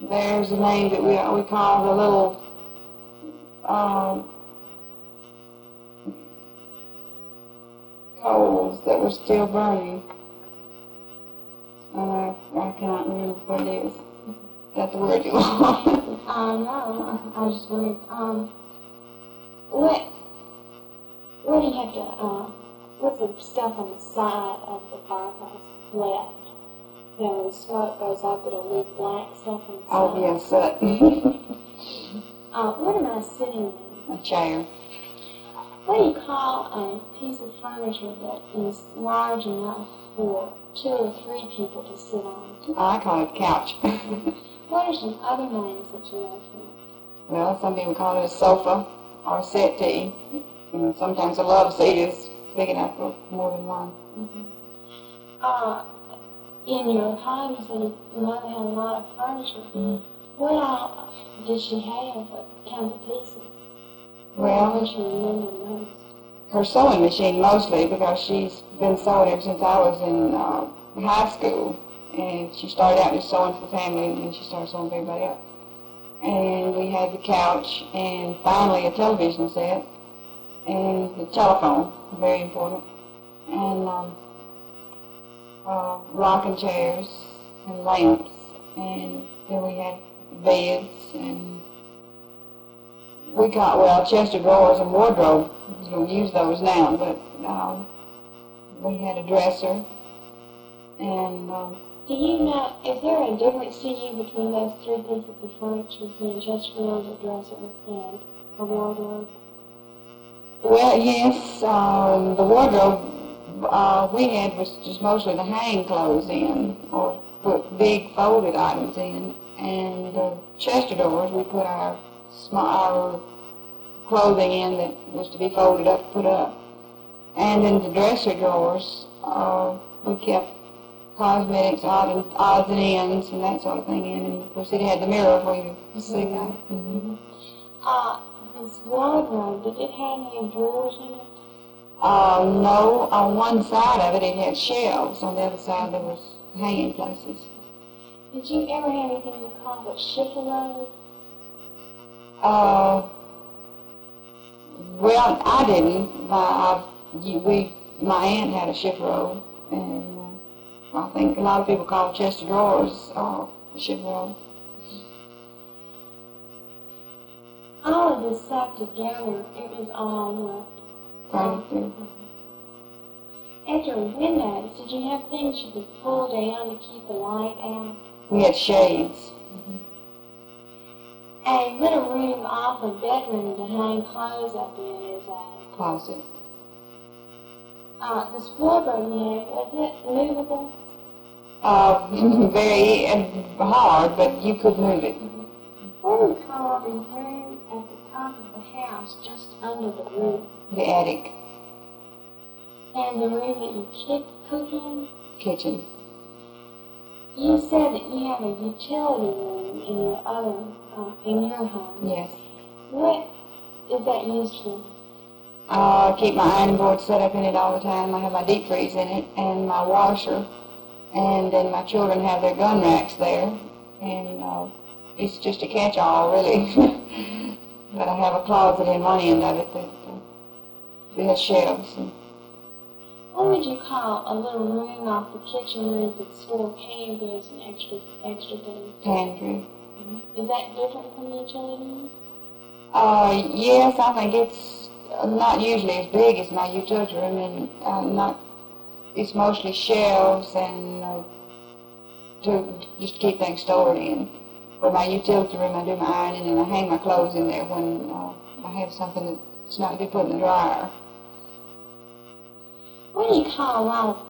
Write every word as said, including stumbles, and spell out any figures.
there's a name that we we call the little um, coals that were still burning. And I, I can't remember what it is. Is that the word you want? uh, no, I, I just wondered, um, what, what do you have to, uh, what's the stuff on the side of the fireplace left? You know, when the smoke goes up, it'll leave black stuff on the side. Oh, yes, that. uh, what am I sitting in? A chair. What do you call a piece of furniture that is large enough for two or three people to sit on? I call it a couch. What are some other names that you know for? Well, some people call it a sofa or a settee. And sometimes a love seat is big enough for more than one. Mm-hmm. Uh, in your home, you said your mother had a lot of furniture. Mm-hmm. What all did she have? What kinds of pieces? Well, what you remember most? Her sewing machine mostly, because she's been sewing ever since I was in uh, high school. And she started out just sewing for the family, and then she started sewing for everybody else. And we had the couch, and finally a television set, and the telephone, very important, and um, uh, rocking chairs, and lamps, and then we had beds, and we got, well, chest of drawers and wardrobe. We don't use those now, but um, we had a dresser, and um, do you know, is there a difference to you between those three pieces of furniture, between chest of drawers, a dresser, and a wardrobe? Well, yes, um, the wardrobe uh, we had was just mostly to hang clothes in, or put big folded items in, and the chest of drawers we put our small, our clothing in that was to be folded up, put up. And in the dresser drawers, uh, we kept cosmetics, odd and, odds and ends, and that sort of thing in. And of course, it had the mirror for you to see that. Mm-hmm. Uh, this wardrobe, did it have any drawers in it? Uh, no, on one side of it, it had shelves. On the other side, there was hanging places. Did you ever have anything you called a chiffon? Uh, well, I didn't. My, I, we, my aunt had a chiffon, and uh, I think a lot of people call chest of drawers uh, a chiffon. All of this stuff together, it was all what? Furniture. At your windows, did you have things you could pull down to keep the light out? We had shades. A little room off a bedroom to hang clothes up in is a Closet. Uh, this wardrobe you had, was it movable? Uh, very uh, hard, but you could move it. What do you call the room at the top of the house, just under the roof? The attic. And the room that you keep cook in? Kitchen. You said that you have a utility room in your other, uh, in your home. Yes. What is that used for? Uh, I keep my ironing board set up in it all the time. I have my deep freeze in it, and my washer, and then my children have their gun racks there, and uh, it's just a catch-all, really. But I have a closet in one end of it that uh, has shelves. And what would you call a little room off the kitchen roof that store canned goods and extra, extra things? pantry. Is that different from the utility room? Uh, yes, I think it's not usually as big as my utility room, and uh, not. It's mostly shelves and uh, to just to keep things stored in. For my utility room, I do my ironing and I hang my clothes in there when uh, I have something that's not to be put in the dryer. What do you call a lot of